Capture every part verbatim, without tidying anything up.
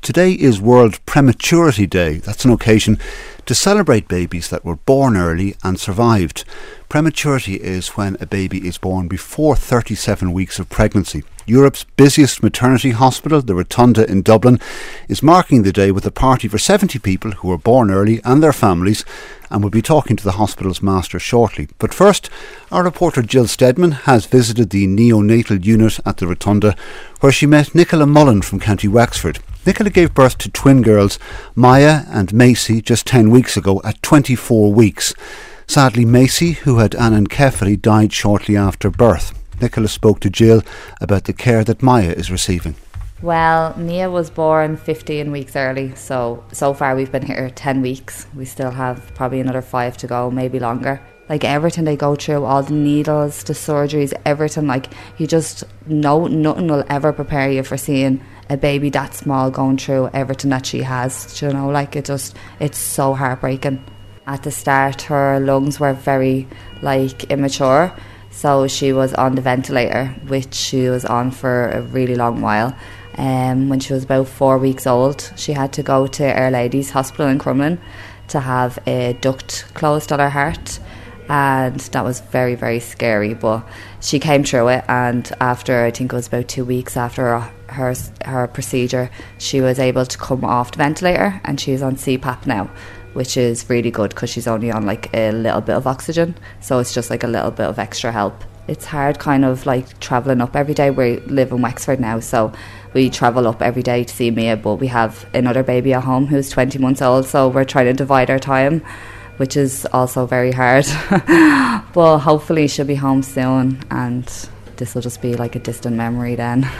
Today is World Prematurity Day. That's an occasion to celebrate babies that were born early and survived. Prematurity is when a baby is born before thirty-seven weeks of pregnancy. Europe's busiest maternity hospital, the Rotunda in Dublin, is marking the day with a party for seventy people who were born early and their families, and we'll be talking to the hospital's master shortly. But first, our reporter Jill Steadman has visited the neonatal unit at the Rotunda, where she met Nicola Mullen from County Wexford. Nicola gave birth to twin girls, Maya and Macy, just ten weeks ago at twenty-four weeks. Sadly, Macy, who had anencephaly, died shortly after birth. Nicola spoke to Jill about the care that Maya is receiving. Well, Mia was born fifteen weeks early, so so far we've been here ten weeks. We still have probably another five to go, maybe longer. Like everything they go through, all the needles, the surgeries, everything, like you just know nothing will ever prepare you for seeing a baby that small going through everything that she has. You know, like it just, it's so heartbreaking. At the start, her lungs were very like immature. So she was on the ventilator, which she was on for a really long while. Um, when she was about four weeks old, she had to go to Our Lady's Hospital in Crumlin to have a duct closed on her heart. And that was very, very scary. But she came through it, and after, I think it was about two weeks after her, her procedure, she was able to come off the ventilator, and she's on C PAP now, which is really good because she's only on like a little bit of oxygen, so it's just like a little bit of extra help. It's hard kind of like travelling up every day. We live in Wexford now, so we travel up every day to see Mia, but we have another baby at home who's twenty months old, so we're trying to divide our time, which is also very hard. But hopefully she'll be home soon, and this will just be like a distant memory then.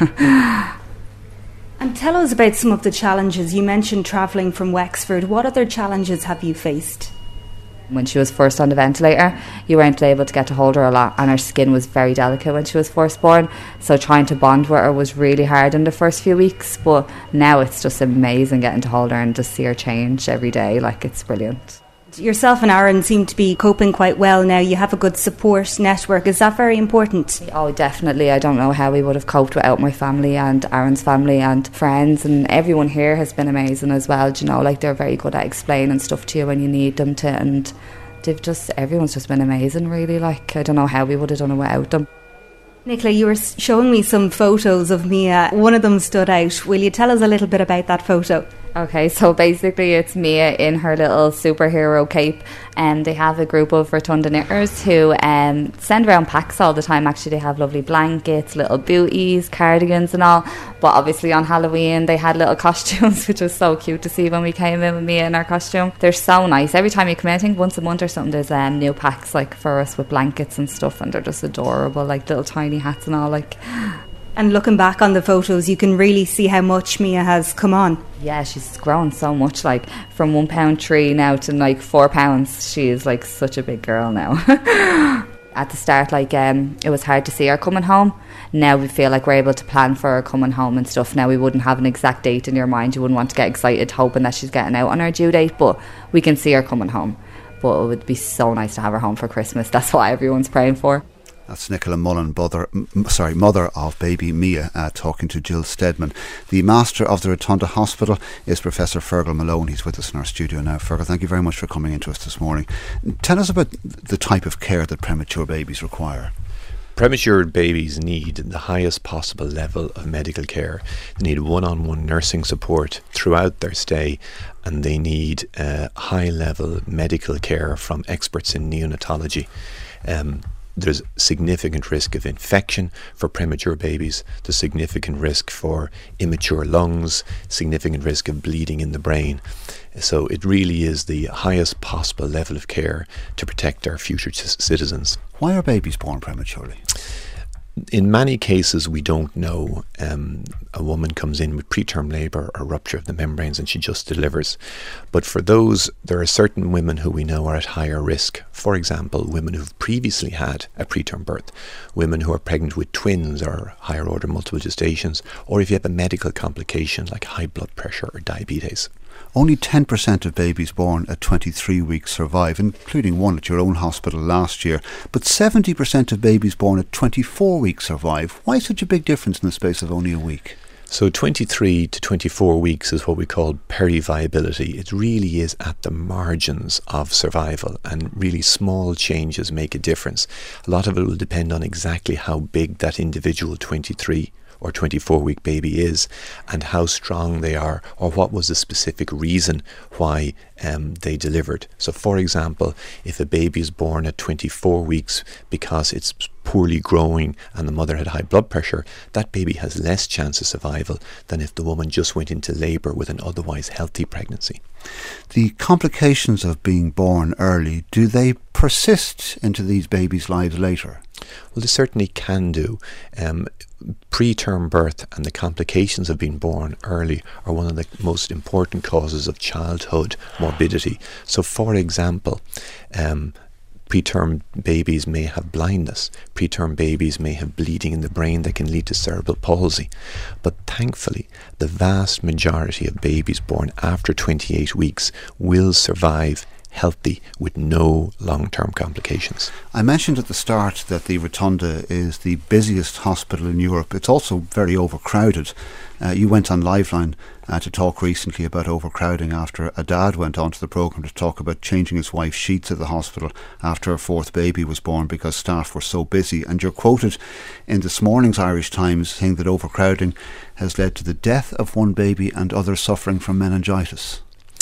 And tell us about some of the challenges. You mentioned travelling from Wexford. What other challenges have you faced? When she was first on the ventilator, you weren't able to get to hold her a lot, and her skin was very delicate when she was first born, so trying to bond with her was really hard in the first few weeks. But now it's just amazing getting to hold her and just see her change every day. Like, it's brilliant. Yourself and Aaron seem to be coping quite well now. You have a good support network. Is that very important? Oh, definitely. I don't know how we would have coped without my family and Aaron's family and friends, and everyone here has been amazing as well. Do you know, like, they're very good at explaining stuff to you when you need them to, and they've just, everyone's just been amazing, really. Like, I don't know how we would have done it without them. Nicola, you were showing me some photos of Mia. One of them stood out. Will you tell us a little bit about that photo? Okay, so basically it's Mia in her little superhero cape, and they have a group of Rotunda knitters who um, send around packs all the time. Actually, they have lovely blankets, little booties, cardigans and all, but obviously on Halloween they had little costumes, which was so cute to see when we came in with Mia in our costume. They're so nice. Every time you come in, I think once a month or something, there's um, new packs like for us with blankets and stuff, and they're just adorable, like little tiny hats and all. Like, and looking back on the photos, you can really see how much Mia has come on. Yeah, she's grown so much, like from one pound three now to like four pounds. She is like such a big girl now. At the start, like um, it was hard to see her coming home. Now we feel like we're able to plan for her coming home and stuff. Now we wouldn't have an exact date in your mind. You wouldn't want to get excited hoping that she's getting out on her due date, but we can see her coming home. But it would be so nice to have her home for Christmas. That's what everyone's praying for. That's Nicola Mullen, mother, m- sorry, mother of baby Mia, uh, talking to Jill Steadman. The master of the Rotunda Hospital is Professor Fergal Malone. He's with us in our studio now. Fergal, thank you very much for coming into us this morning. Tell us about the type of care that premature babies require. Premature babies need the highest possible level of medical care. They need one-on-one nursing support throughout their stay, and they need uh, high-level medical care from experts in neonatology. Um, There's significant risk of infection for premature babies. There's significant risk for immature lungs, significant risk of bleeding in the brain. So it really is the highest possible level of care to protect our future c- citizens. Why are babies born prematurely? In many cases, we don't know. Um, a woman comes in with preterm labour or rupture of the membranes and she just delivers. But for those, there are certain women who we know are at higher risk. For example, women who've previously had a preterm birth, women who are pregnant with twins or higher order multiple gestations, or if you have a medical complication like high blood pressure or diabetes. Only ten percent of babies born at twenty-three weeks survive, including one at your own hospital last year. But seventy percent of babies born at twenty-four weeks survive. Why such a big difference in the space of only a week? So twenty-three to twenty-four weeks is what we call peri-viability. It really is at the margins of survival, and really small changes make a difference. A lot of it will depend on exactly how big that individual twenty-three or twenty-four week baby is, and how strong they are, or what was the specific reason why um, they delivered. So for example, if a baby is born at twenty-four weeks because it's poorly growing and the mother had high blood pressure, that baby has less chance of survival than if the woman just went into labour with an otherwise healthy pregnancy. The complications of being born early, do they persist into these babies' lives later? Well, they certainly can do. Um, preterm birth and the complications of being born early are one of the most important causes of childhood morbidity. So, for example, um, preterm babies may have blindness. Preterm babies may have bleeding in the brain that can lead to cerebral palsy. But thankfully, the vast majority of babies born after twenty-eight weeks will survive healthy with no long-term complications. I mentioned at the start that the Rotunda is the busiest hospital in Europe. It's also very overcrowded. Uh, you went on Liveline uh, to talk recently about overcrowding after a dad went onto the programme to talk about changing his wife's sheets at the hospital after her fourth baby was born because staff were so busy. And you're quoted in this morning's Irish Times saying that overcrowding has led to the death of one baby and others suffering from meningitis.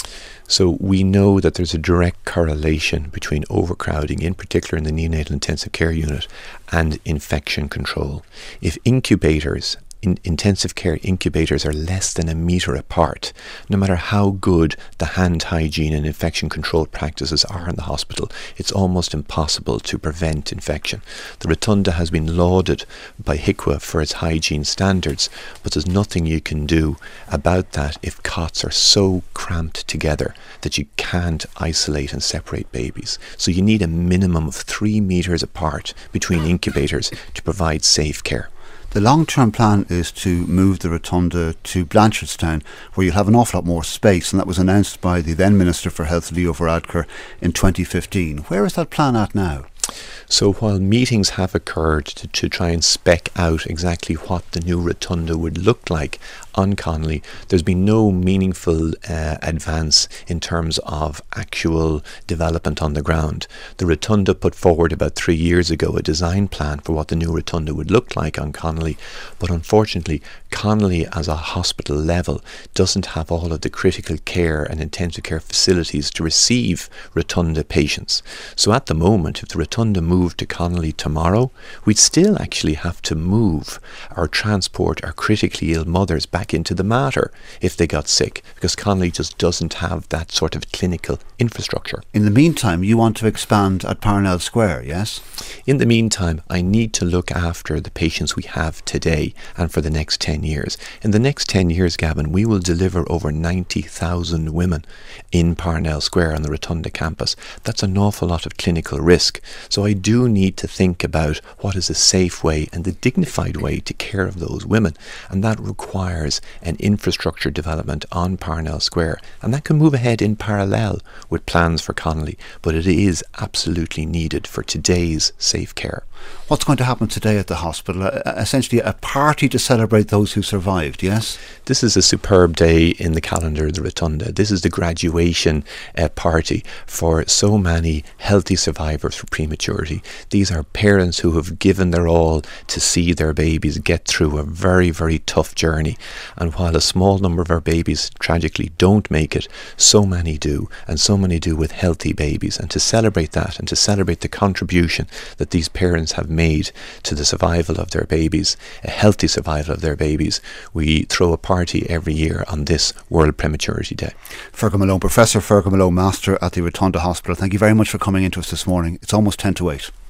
So we know that there's a direct correlation between overcrowding, in particular in the neonatal intensive care unit, and infection control. If incubators, in intensive care incubators are less than a metre apart, no matter how good the hand hygiene and infection control practices are in the hospital, it's almost impossible to prevent infection. The Rotunda has been lauded by H I C W A for its hygiene standards, but there's nothing you can do about that if cots are so cramped together that you can't isolate and separate babies. So you need a minimum of three metres apart between incubators to provide safe care. The long-term plan is to move the Rotunda to Blanchardstown, where you'll have an awful lot more space, and that was announced by the then Minister for Health, Leo Varadkar, in twenty fifteen. Where is that plan at now? So while meetings have occurred to, to try and spec out exactly what the new Rotunda would look like on Connolly, there's been no meaningful uh, advance in terms of actual development on the ground. The Rotunda put forward about three years ago a design plan for what the new Rotunda would look like on Connolly, but unfortunately Connolly as a hospital level doesn't have all of the critical care and intensive care facilities to receive Rotunda patients. So at the moment, if the Rotunda moved to Connolly tomorrow, we'd still actually have to move or transport our critically ill mothers back into the Mater if they got sick, because Connolly just doesn't have that sort of clinical infrastructure. In the meantime, you want to expand at Parnell Square, yes? In the meantime, I need to look after the patients we have today and for the next ten years. In the next ten years, Gavin, we will deliver over ninety thousand women in Parnell Square on the Rotunda campus. That's an awful lot of clinical risk. So I do need to think about what is a safe way and the dignified way to care of those women, and that requires an infrastructure development on Parnell Square, and that can move ahead in parallel with plans for Connolly, but it is absolutely needed for today's safe care. What's going to happen today at the hospital? Uh, essentially a party to celebrate those who survived, yes? This is a superb day in the calendar of the Rotunda. This is the graduation uh, party for so many healthy survivors for prematurity. These are parents who have given their all to see their babies get through a very, very tough journey. And while a small number of our babies tragically don't make it, so many do, and so many do with healthy babies. And to celebrate that, and to celebrate the contribution that these parents have made to the survival of their babies, a healthy survival of their babies, we throw a party every year on this World Prematurity Day. Fergal Malone, Professor Fergal Malone, Master at the Rotunda Hospital, thank you very much for coming into us this morning. It's almost ten to eight.